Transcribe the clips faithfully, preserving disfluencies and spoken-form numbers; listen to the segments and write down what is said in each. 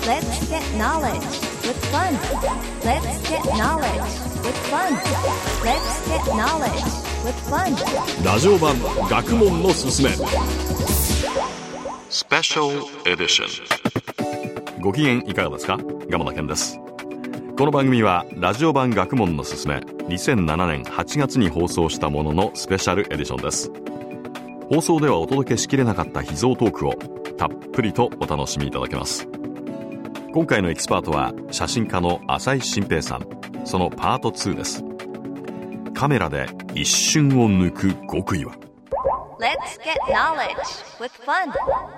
Let's get knowledge with fun. Let's get knowledge with fun. Let's get knowledge with fun. ラジオ版学問のすすめスペシャルエディション。ご機嫌いかがですか？蒲田健です。この番組はラジオ版学問のすすめにせんななねんはちがつに放送したもののスペシャルエディションです。放送ではお届けしきれなかった秘蔵トークをたっぷりとお楽しみいただけます。今回のエキスパートは写真家の浅井新平さん。そのパートツーです。カメラで一瞬を抜く極意は。 Let's get knowledge with fun.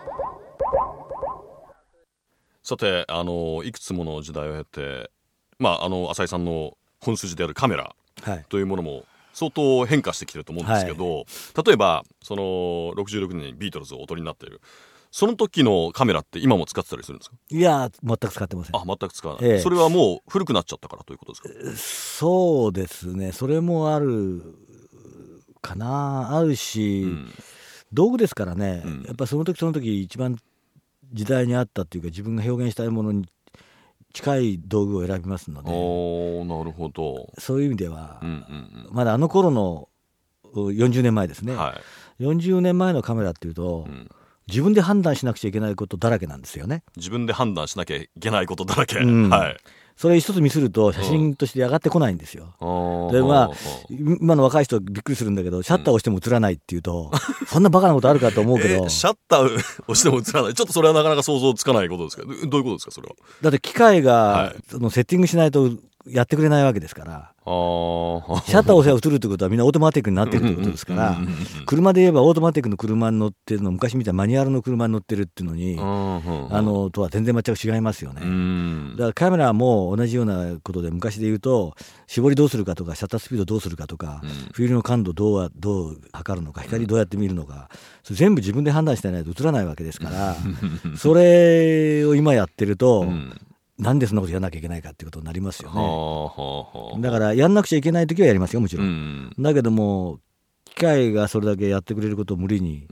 さて、あのいくつもの時代を経て、まあ、あの浅井さんの本筋であるカメラというものも相当変化してきてると思うんですけど、はい、例えばそのろくじゅうろくねんにビートルズをお撮りになっているその時のカメラって今も使ってたりするんですか？ いや全く使ってません。 あ、全く使わない、 ええ、 それはもう古くなっちゃったからということですか？ そうですね、それもあるかな。あるし、うん、道具ですからね、うん、やっぱその時その時一番時代に合ったっていうか自分が表現したいものに近い道具を選びますので。 おー、なるほど。 そういう意味では、うんうんうん、まだあの頃のよんじゅうねんまえですね、はい、よんじゅうねんまえのカメラっていうと、うん、自分で判断しなくちゃいけないことだらけなんですよね。 自分で判断しなきゃいけないことだらけ、うん、はい、 それ一つ見すると写真として上がってこないんですよ、うん、でまあ今の若い人びっくりするんだけどシャッター押しても映らないっていうと、うん、そんなバカなことあるかと思うけど、えー、 シャッター押しても映らない、ちょっとそれはなかなか想像つかないことですけど、どういうことですかそれは？ だって機械が、はい、そのセッティングしないとやってくれないわけですから、あシャッターを押せば映るってことはみんなオートマティックになってるってことですから車で言えばオートマティックの車に乗ってるの昔みたいなマニュアルの車に乗ってるっていうのにあのとは全然全く違いますよね。だからカメラも同じようなことで昔で言うと絞りどうするかとかシャッタースピードどうするかとか、うん、フィルムの感度どうどう測るのか光どうやって見るのか、それ全部自分で判断してないと映らないわけですからそれを今やってると、うんなんでそんなことやらなきゃいけないかっていうことになりますよね。はあはあはあ、だからやんなくちゃいけないときはやりますよもちろん、うん、だけども機械がそれだけやってくれることを無理に、うん、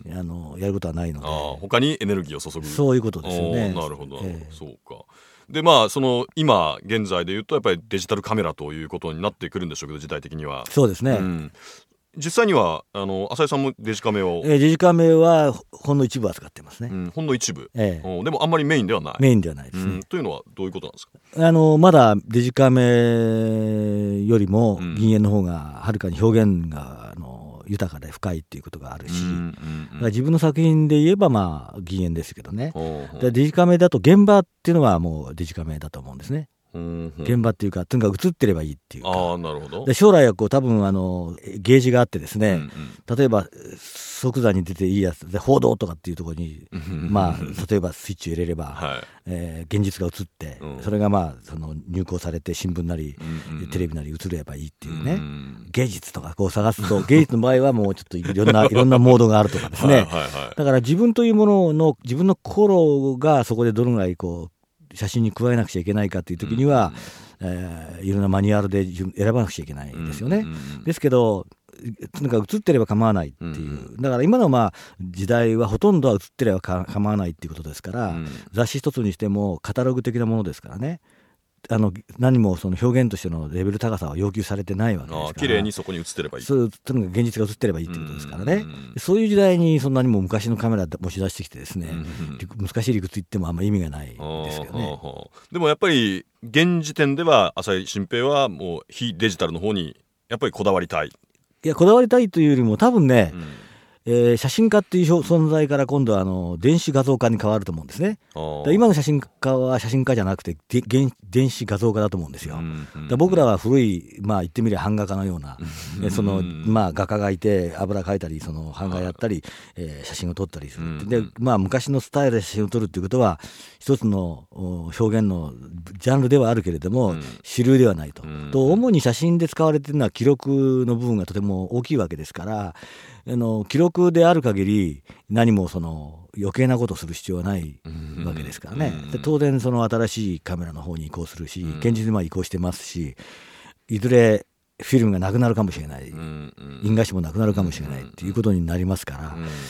あのやることはないので、あ他にエネルギーを注ぐ、 そういうことですよね。 なるほど、えー、そうか。でまあその今現在でいうとやっぱりデジタルカメラということになってくるんでしょうけど時代的には。 そうですね、 うん、実際にはあの浅井さんもデジカメを、 えー、デジカメはほんの一部は使ってますね、 うん、ほんの一部、 えー、 でもあんまりメインではない。 メインではないですね、 うん、というのはどういうことなんですか？ あのまだデジカメよりも銀塩の方がはるかに表現があの豊かで深いっていうことがあるし、うんうんうん、だから自分の作品で言えばまあ銀塩ですけどね、でデジカメだと現場っていうのはもうデジカメだと思うんですね。うんうん、現場っていうかとにかく映ってればいいっていうか。 あ、なるほど。 で将来はこう多分あのゲージがあってですね、うんうん、例えば即座に出ていいやつで報道とかっていうところにまあ例えばスイッチを入れれば、はいえー、現実が映って、うん、それがまあその入稿されて新聞なり、うんうん、テレビなり映ればいいっていうね、うん、芸術とかこう探すと芸術の場合はもうちょっといろんないろんなモードがあるとかですねはいはい、はい、だから自分というものの自分の心がそこでどのぐらいこう写真に加えなくちゃいけないかという時には、うんえー、いろんなマニュアルで選ばなくちゃいけないんですよね、うんうん、ですけどとにかく映ってれば構わないっていう、うん、だから今のまあ時代はほとんどは映ってれば構わないっていうことですから、うん、雑誌一つにしてもカタログ的なものですからね、あの何もその表現としてのレベル高さは要求されてないわけですから、 あ綺麗にそこに映ってればいい、 そうとにかく現実が映ってればいいってことですからね、うんうん、そういう時代にそんなにも昔のカメラ持ち出してきてですね、うん、難しい理屈言ってもあんまり意味がないですけどね。 でもやっぱり現時点では浅井新平はもう非デジタルの方にやっぱりこだわりたい。 いやこだわりたいというよりも多分ね、うんえー、写真家っていう存在から今度はあの電子画像化に変わると思うんですね。今の写真家は写真家じゃなくて電子画像化だと思うんですよ、うんうん、だ僕らは古い、まあ、言ってみれば版画家のような、うん、そのまあ、画家がいて油描いたりその版画やったり、えー、写真を撮ったりする、うん、で、まあ、昔のスタイルで写真を撮るっていうことは一つの表現のジャンルではあるけれども、うん、主流ではないと、うん、と主に写真で使われているのは記録の部分がとても大きいわけですからあの記録である限り何もその余計なことをする必要はないわけですからね、で当然その新しいカメラの方に移行するし現実にまあ移行してますしいずれフィルムがなくなるかもしれない印画紙もなくなるかもしれないっていうことになりますから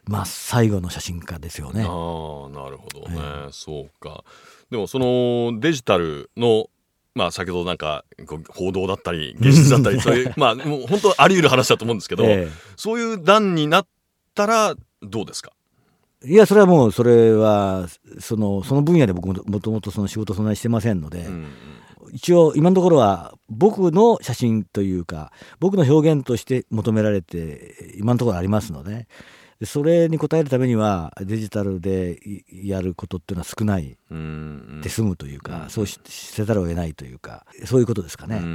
まあ、最後の写真家ですよね。 ああ、なるほどね、えー、そうか。でもそのデジタルの、まあ、先ほどなんか報道だったり芸術だったりそういうまあもう本当あり得る話だと思うんですけど、えー、そういう段になったらどうですか？ いや、それはもうそれはそのその分野で僕ももともとその仕事そんなにしてませんので、うんうん、一応今のところは僕の写真というか僕の表現として求められて今のところありますので、それに応えるためにはデジタルでやることっていうのは少ないで済むというか、うんうん、そうしせざるを得ないというか、そういうことですかね。うん、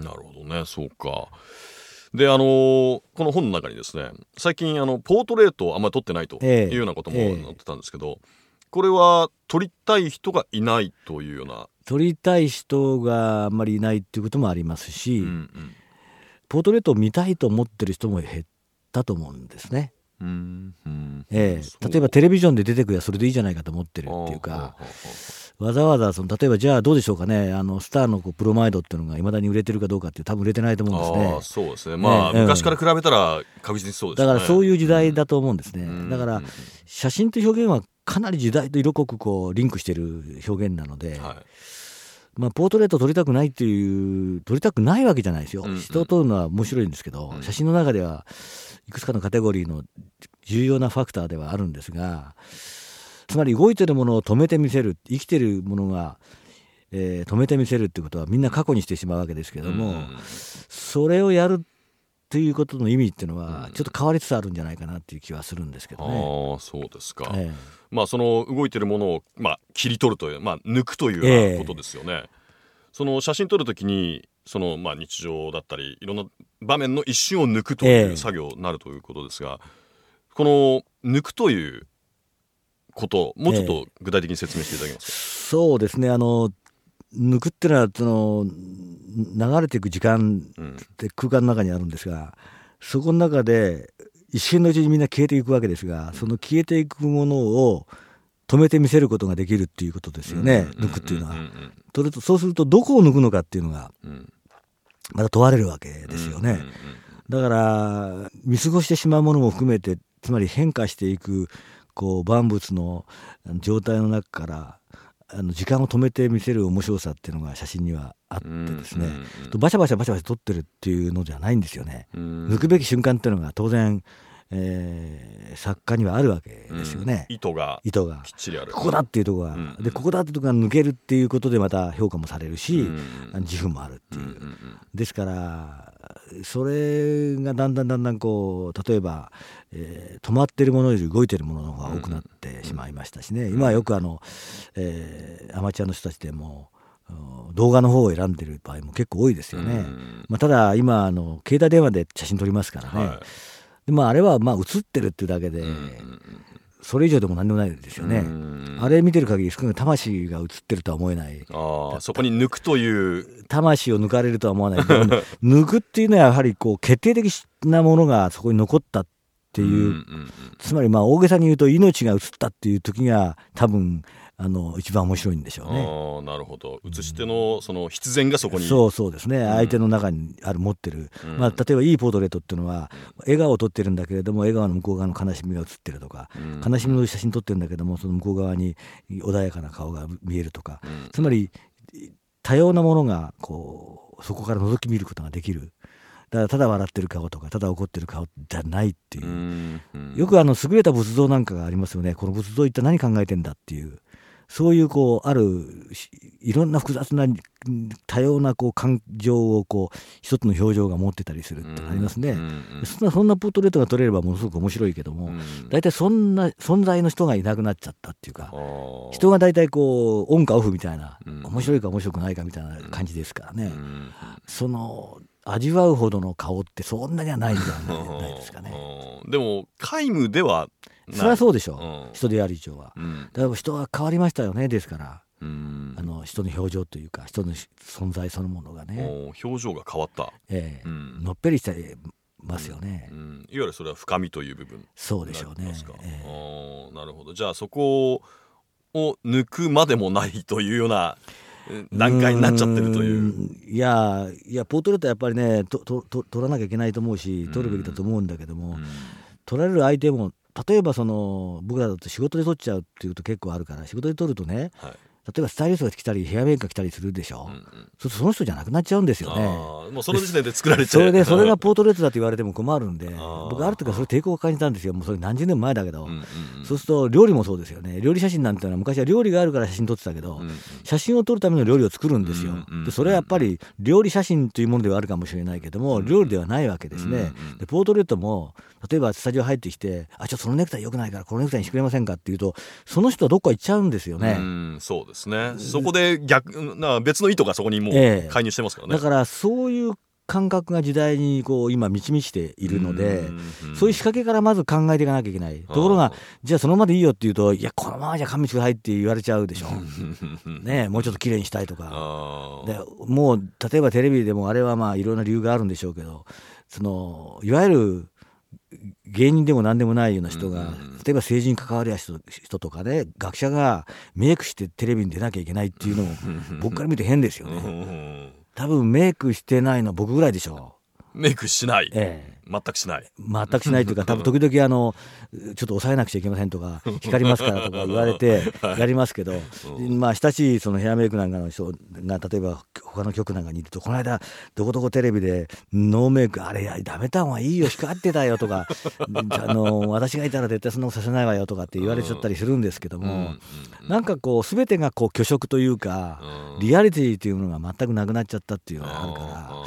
なるほどね、そうか。で、あのー、この本の中にですね、最近あのポートレートをあんまり撮ってないというようなことも載ってたんですけど、えーえー、これは撮りたい人がいないというような。 撮りたい人があんまりいないっていうこともありますし、うんうん、ポートレートを見たいと思ってる人も減ったと思うんですね。うんうんええ、例えばテレビジョンで出てくればそれでいいじゃないかと思ってるっていうか、わざわざその例えばじゃあどうでしょうかね、あのスターのこうプロマイドっていうのがいまだに売れてるかどうかっていう多分売れてないと思うんですね。 あ、そうですね、まあ、ええ、昔から比べたら確実にそうですね。 だからそういう時代だと思うんですね、うん、だから写真という表現はかなり時代と色濃くこうリンクしている表現なので、はい、まあ、ポートレートを撮りたくないっていう撮りたくないわけじゃないですよ、うんうん、人を撮るのは面白いんですけど、うん、写真の中ではいくつかのカテゴリーの重要なファクターではあるんですが、つまり動いてるものを止めてみせる、生きてるものが、えー、止めてみせるっていうことはみんな過去にしてしまうわけですけども、うん、それをやるっていうことの意味っていうのはちょっと変わりつつあるんじゃないかなっていう気はするんですけどね。 ああ、そうですか、えーまあ、その動いてるものを、まあ、切り取るという、まあ、抜くというようなことですよね、えー、その写真撮るときにその、まあ、日常だったりいろんな場面の一瞬を抜くという作業になるということですが、えー、この抜くということもうちょっと具体的に説明していただけますか？ えー、そうですね、あの抜くっていうのはその流れていく時間って空間の中にあるんですが、うん、そこの中で一瞬のうちにみんな消えていくわけですが、その消えていくものを止めてみせることができるっていうことですよね、うん、抜くっていうのは、うん、それとそうするとどこを抜くのかっていうのがまた問われるわけですよね、うん、だから見過ごしてしまうものも含めて、つまり変化していくこう万物の状態の中からあの時間を止めて見せる面白さっていうのが写真にはあってですね、うんうん、バシャバシャバシャバシャ撮ってるっていうのじゃないんですよね、うん、抜くべき瞬間っていうのが当然、えー、作家にはあるわけですよね、 うん、意図が意図がきっちりある、 ここだっていうところが、うんうん、でここだっていうところが抜けるっていうことでまた評価もされるし、うんうん、自負もあるっていう、うんうん、ですからそれがだんだんだんだんこう例えば、えー、止まっているものより動いているものの方が多くなってしまいましたしね、うん、今はよくあの、えー、アマチュアの人たちでも動画の方を選んでいる場合も結構多いですよね、うんまあ、ただ今あの携帯電話で写真撮りますからね、はい、でまあ、あれはまあ写ってるっていうだけで、うん、それ以上でも何でもないですよね、うん、あれ見てる限り少なく魂が写ってるとは思えない。 あそこに抜くという魂を抜かれるとは思わない抜くっていうのはやはりこう決定的なものがそこに残ったっていう、うんうんうん、つまりまあ大げさに言うと命が写ったっていう時が多分あの一番面白いんでしょうね。 あなるほど、写し手のその必然がそこに、 そうそうですね、うん、相手の中にある持ってる、うんまあ、例えばいいポートレートっていうのは、うん、笑顔を撮ってるんだけれども笑顔の向こう側の悲しみが写ってるとか、うん、悲しみの写真撮ってるんだけどもその向こう側に穏やかな顔が見えるとか、うん、つまり多様なものがこうそこから覗き見ることができる。だからただ笑ってる顔とかただ怒ってる顔じゃないっていう、うんうん、よくあの優れた仏像なんかがありますよね。この仏像一体何考えてんだっていう、そういうこうあるいろんな複雑な多様なこう感情をこう一つの表情が持ってたりするってありますね、うんうんうん、そんなそんなポートレートが撮れればものすごく面白いけども、大体、うん、そんな存在の人がいなくなっちゃったっていうか、人が大体こうオンかオフみたいな、うん、面白いか面白くないかみたいな感じですからね、うんうん、その味わうほどの顔ってそんなにはないんじゃないですかねでも皆無ではそれはそうでしょう、うん、人である以上は、うん、だから人は変わりましたよね。ですから、うん、あの人の表情というか人の存在そのものがね、 表情が変わった、 えーうん、のっぺりしてますよね、 うんうん、いわゆるそれは深みという部分。 そうでしょうね、 えー、なるほど。じゃあそこを抜くまでもないというような段階になっちゃってるという。 ういやいやポートレートはやっぱりねととと撮らなきゃいけないと思うし撮るべきだと思うんだけども、うん、撮られる相手も例えばその僕らだと仕事で撮っちゃうっていうと結構あるから、仕事で撮るとね、はい、例えばスタイリストが来たりヘアメイクが来たりするでしょ、うんうん、そうするとその人じゃなくなっちゃうんですよね。 あもうその時点で作られちゃう。 それでそれがポートレートだと言われても困るんで、僕ある時はそれ抵抗を感じたんですよ。もうそれ何十年前だけど、うんうんうん、そうすると料理もそうですよね。料理写真なんてのは昔は料理があるから写真撮ってたけど、うんうん、写真を撮るための料理を作るんですよ、うんうんうん、でそれはやっぱり料理写真というものではあるかもしれないけども、うんうん、料理ではないわけですね、うんうん、でポートレートも例えばスタジオ入ってきて、あちょっとそのネクタイ良くないからこのネクタイにしてくれませんかっていうと、その人はどっか行っちゃうんですよね。 うんそうですね。そこで逆な別の意図がそこにもう介入してますからね、 ええ、だからそういう感覚が時代にこう今満ち満ちているので、そういう仕掛けからまず考えていかなきゃいけない。ところがじゃあそのままでいいよって言うと、いやこのままじゃ勘弁してくださいって言われちゃうでしょね、もうちょっと綺麗にしたいとかで、もう例えばテレビでもあれはまあいろんな理由があるんでしょうけど、そのいわゆる芸人でも何でもないような人が、例えば政治に関わる人、人とかね、学者がメイクしてテレビに出なきゃいけないっていうのも僕から見て変ですよね。多分メイクしてないの僕ぐらいでしょう。 メイクしない、 ええ、 全くしない全くしないというか、多分時々あのちょっと抑えなくちゃいけませんとか光りますからとか言われてやりますけど、まあ親しいそのヘアメイクなんかの人が例えば他の局なんかにいると、この間どこどこテレビでノーメイクあれやダメた方がいいよ光ってたよとかあの私がいたら絶対そんなことさせないわよとかって言われちゃったりするんですけども、なんかこう全てがこう虚飾というかリアリティというものが全くなくなっちゃったっていうのがあるから、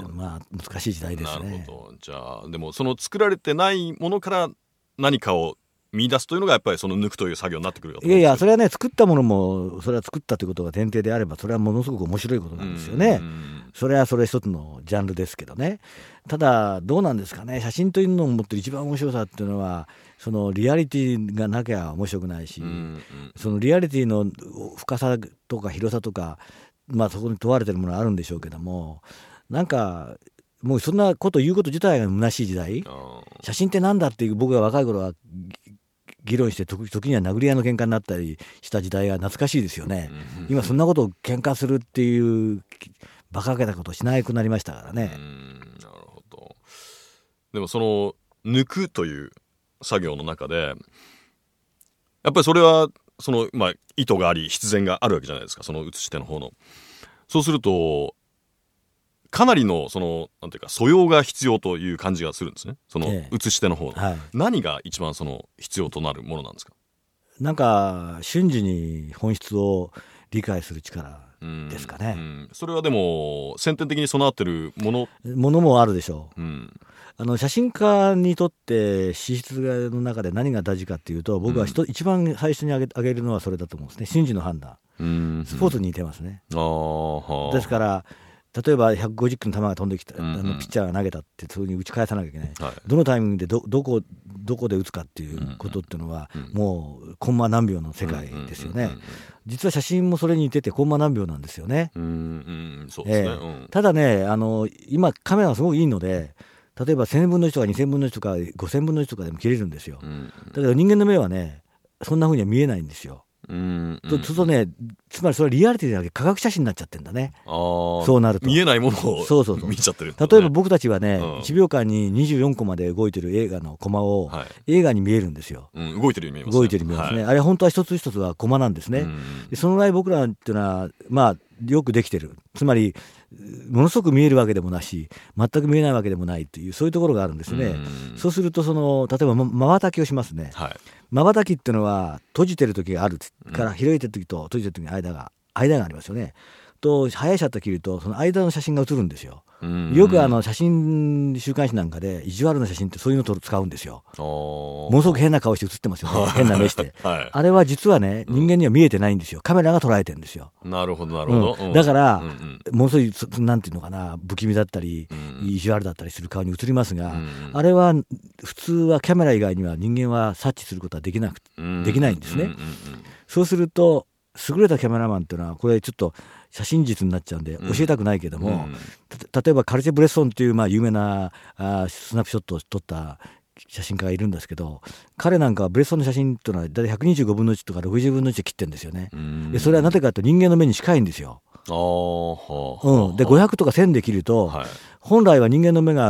まあ難しい時代ですね。 なるほど。じゃあでもその作られてないものから何かを見出すというのがやっぱりその抜くという作業になってくるかと思うんです。 いやいやそれはね、作ったものもそれは作ったということが前提であればそれはものすごく面白いことなんですよね。それはそれ一つのジャンルですけどね。ただどうなんですかね、写真というのを持ってる一番面白さっていうのはそのリアリティがなきゃ面白くないし、うんうん、そのリアリティの深さとか広さとか、まあそこに問われてるものはあるんでしょうけども、なんかもうそんなこと言うこと自体が虚しい時代、写真ってなんだっていう僕が若い頃は議論して時には殴り合いの喧嘩になったりした時代が懐かしいですよね。今そんなことを喧嘩するっていう馬鹿げたことをしなくなりましたからね。 うん、なるほど。でもその抜くという作業の中でやっぱりそれはその、まあ、意図があり必然があるわけじゃないですか、その写し手の方の。そうするとかなりのそのなんていうか素養が必要という感じがするんですね、その写し手の方の、ええはい、何が一番その必要となるものなんですか。 なんか瞬時に本質を理解する力ですかね。 うんうん、それはでも先天的に備わってるものものもあるでしょう。 うん、 あの写真家にとって資質の中で何が大事かっていうと、僕は、うん、一番最初に挙げ、挙げるのはそれだと思うんですね。瞬時の判断、うん、スポーツに似てますね。 あはですから例えばひゃくごじゅっキロの球が飛んできた、うんうん、あのピッチャーが投げたってそういう風に打ち返さなきゃいけない、はい、どのタイミングで ど, ど, こどこで打つかっていうことっていうのは、うんうん、もうコンマ何秒の世界ですよね。実は写真もそれに似ててコンマ何秒なんですよね。 うんうんそうですね、えーうん、 ただね、あの今カメラがすごくいいので、例えばせんぶんのいちとかにせんぶんのいちとかごせんぶんのいちとかでも切れるんですよ、うんうん、だけど人間の目はねそんな風には見えないんですよ。うんうん、とするとね、つまりそれはリアリティじゃなくて科学写真になっちゃってるんだね。あそうなると見えないものをそうそうそう見ちゃってる、ね、 例えば僕たちはね、うん、いちびょうかんににじゅうよんコマで動いてる映画のコマを、はい、映画に見えるんですよ、 うん、動いてるように見えますね。 動いてるように見えますね、はい、あれ本当は一つ一つはコマなんですね、うん、でそのぐらい僕らっていうのはまあよくできてる、つまりものすごく見えるわけでもなし全く見えないわけでもないという、そういうところがあるんですね。うんそうするとその例えばまばたきをしますね。まばたきっていうのは閉じてる時があるから、開いてる時と閉じてる時に間が間がありますよね。と速いシャッター切るとその間の写真が写るんですよ。よくあの写真週刊誌なんかで意地悪な写真ってそういうのを使うんですよ。ものすごく変な顔して写ってますよね変な目して、はい、あれは実はね人間には見えてないんですよ。カメラが捉えてるんですよ。 なるほどなるほど、 うん、だから、うんうん、ものすごいなんていうのかな不気味だったり、うん、意地悪だったりする顔に映りますが、うん、あれは普通はカメラ以外には人間は察知することはできなく、うん、できないんですね、うんうんうん、そうすると優れたカメラマンっていうのはこれちょっと写真術になっちゃうんで教えたくないけども、うんうん、例えばカルチェ・ブレッソンっていうまあ有名なあスナップショットを撮った写真家がいるんですけど、彼なんかはブレッソンの写真っていうのはだいたいひゃくにじゅうごぶんのいちとかろくじゅうぶんのいちで切ってるんですよね、うん、でそれはなぜかというと人間の目に近いんですよ。あ、うん、でごひゃくとかせんで切ると、はい、本来は人間の目が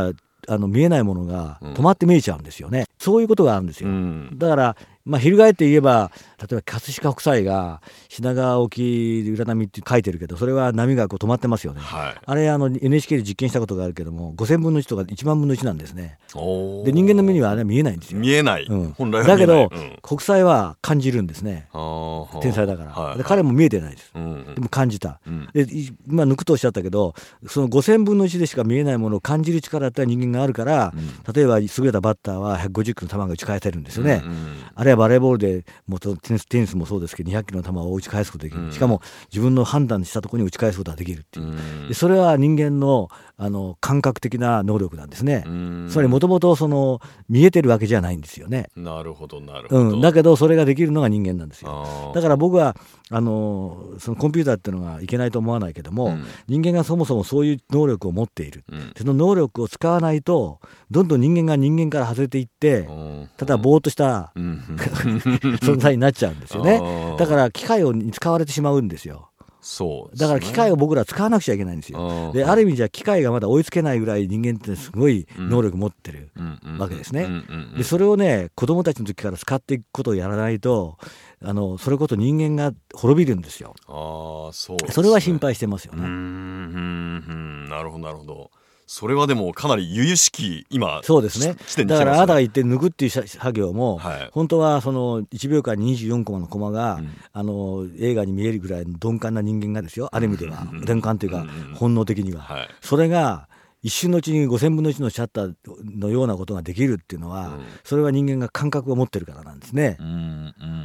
あの見えないものが止まって見えちゃうんですよね、うん、そういうことがあるんですよ、 うん、 だからまあ、翻って言えば例えば葛飾北斎が品川沖浦波って書いてるけどそれは波がこう止まってますよね、はい、あれあの エヌエイチケー で実験したことがあるけどもごせんぶんのいちとかいちまんぶんのいちなんですね。で人間の目にはあれは見えないんですよ。 見えない、うん、本来は見えない。 だけど、 うん、 国際は感じるんですね。天才だから、はい、で彼も見えてないです、うんうん、でも感じた、うん、で今抜くとおっしゃったけどそのごせんぶんのいちでしか見えないものを感じる力って人間があるから、うん、例えば優れたバッターはひゃくごじゅっキロの球が打ち返せるんですよね、うんうん、あるいはバレーボールでもうテニス、テニスもそうですけどにひゃっキロの球を打ち返すことができる、うん、しかも自分の判断したところに打ち返すことができるっていう、うん、でそれは人間の、あの感覚的な能力なんですね、うん、つまりもともとその見えてるわけじゃないんですよね。 なるほどなるほど、 うん、だけどそれができるのが人間なんですよ。だから僕はあのそのコンピューターっていうのがいけないと思わないけども、うん、人間がそもそもそういう能力を持っている、うん、その能力を使わないとどんどん人間が人間から外れていって、うん、ただぼーっとした、うん、存在になっちゃうんですよね。だから機械に使われてしまうんですよ。 そうですね、 だから機械を僕らは使わなくちゃいけないんですよ。である意味じゃ機械がまだ追いつけないぐらい人間ってすごい能力持ってるわけですね。でそれをね子供たちの時から使っていくことをやらないとあのそれこそ人間が滅びるんですよ。 あそうですね、 それは心配してますよね。 うーんうんなるほどなるほど。それはでもかなり由々しき今そうですね。だからあなたが言って抜くっていう作業も、はい、本当はそのいちびょうかんににじゅうよんコマのコマが、うん、あの映画に見えるぐらいの鈍感な人間がですよ、ある意味では鈍感というか本能的には、はい、それが一瞬のうちにごせんぶんのいちのシャッターのようなことができるっていうのは、うん、それは人間が感覚を持ってるからなんですね、うんうん、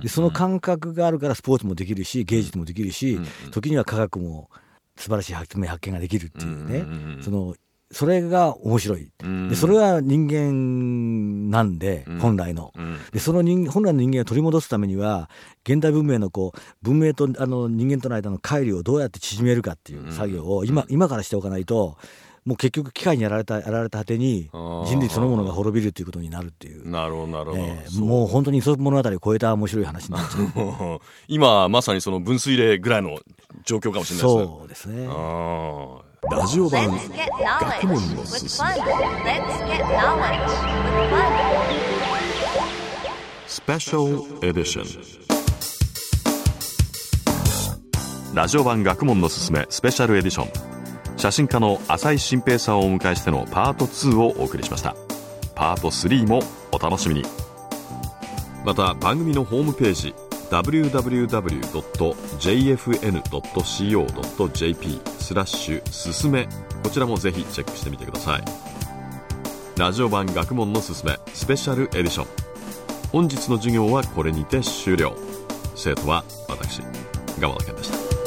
でその感覚があるからスポーツもできるし芸術もできるし、うんうん、時には科学も素晴らしい発明発見ができるっていうね、うんうんうん、そのそれが面白い。でそれは人間なんで、うん、本来の、うん、でその人本来の人間を取り戻すためには現代文明のこう文明とあの人間との間の乖離をどうやって縮めるかっていう作業を今、うん、今からしておかないともう結局機械にやられたやられた果てに人類そのものが滅びるということになるっていう。 なるほどなるほど、 えー、もう本当にその物語を超えた面白い話なんですね今まさにその分水嶺ぐらいの状況かもしれないですね。 そうですね。 あラジオ版学問のすすめスペシャルエディション。ラジオ版学問のすすめスペシャルエディション、写真家の浅井新平さんをお迎えしてのパートツーをお送りしました。パートスリーもお楽しみに。また番組のホームページ ダブリューダブリューダブリュードットジェイエフエヌドットシーオードットジェーピー スラッシュすすめ、こちらもぜひチェックしてみてください。ラジオ版学問のすすめスペシャルエディション、本日の授業はこれにて終了。生徒は私、蒲田健でした。